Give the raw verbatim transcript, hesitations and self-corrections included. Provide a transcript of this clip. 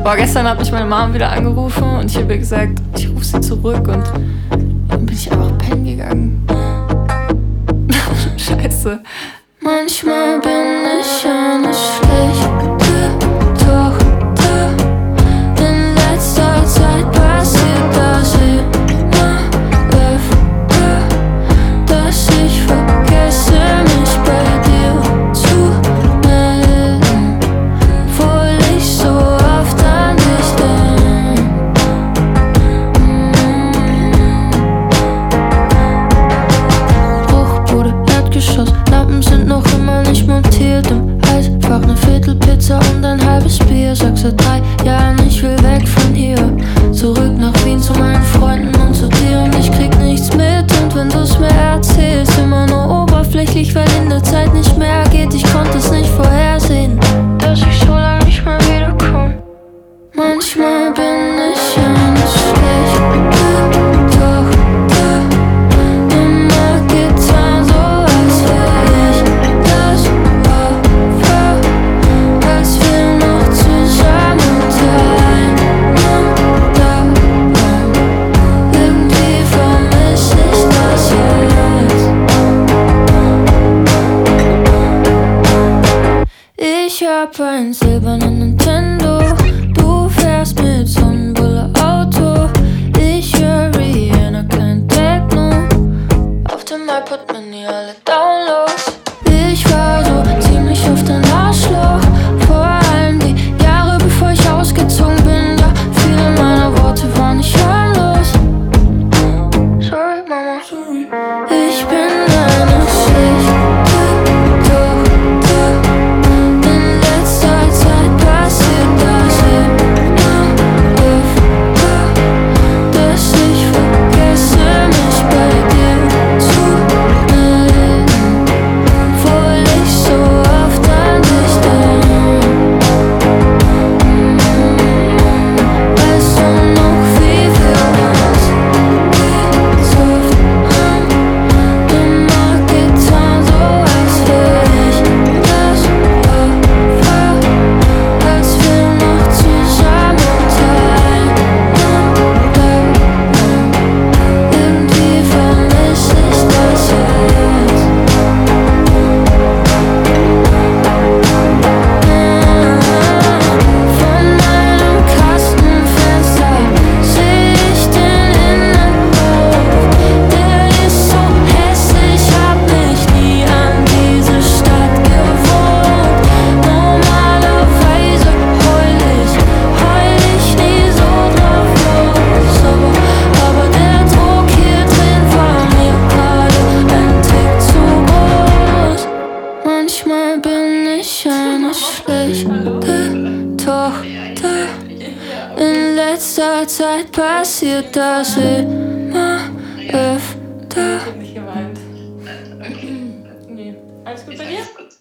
Boah, gestern hat mich meine Mom wieder angerufen und ich habe ihr gesagt, ich rufe sie zurück und dann bin ich einfach pennen gegangen. Scheiße. Manchmal bin ich eine schlechte Tochter. In letzter Zeit passiert das immer öfter, dass ich vergesse, mich bei dir zu melden, obwohl ich so oft an dich denk. Bruchbude, Erdgeschoss, Lampen sind noch immer nicht montiert. Im Eisfach ne Viertelpizza und ein halbes Bier. Sag seit drei Jahren, ich will weg von hier, zurück nach Wien zu meinen Freunden und zu dir. Und ich krieg nichts mit und wenn du's mir erzählst, immer nur oberflächlich, weil in der Zeit nicht mehr geht. Ich konnte es nicht vorhersehen, dass ich so lange nicht mehr wiederkomm. Manchmal bin ich eine schlechte Tochter. Immer getan, so als wär ich das Opfer, als wir noch zusammen sein. Irgendwie vermiss ich das jetzt. Ich hab ein silbernen Nintendo, du fährst mit Sonnenbrille Auto. Ich höre Rihanna, kein Techno, auf dem iPod Mini alle Downloads. Ich war so ziemlich oft ein Arschloch, vor allem die Jahre bevor ich ausgezogen bin. Ja, viele meiner Worte waren nicht harmlos. Sorry, Mama. Sorry. Ich bin eine schlechte Tochter. In letzter Zeit passiert das immer öfter, dass ich vergesse, mich bei dir zu melden, obwohl ich so oft an dich denk. Weißt du noch, wie wir uns getroffen haben? Immer getan, so als wär ich das Opfer, als wir noch zusammen sein. Irgendwie vermiss ich das jetzt. Von meinem Kastenfenster seh ich den Innenhof. Der ist so hässlich, hab mich nie an diese Stadt gewohnt. Normalerweise heul ich, heul ich nie so drauf los. Aber, aber der Druck hier drin war mir gerade ein Tick zu groß. Manchmal bin ich eine schlechte Tochter. In letzter Zeit passiert das immer öfter. Nicht gemeint. Nee. Alles gut bei dir?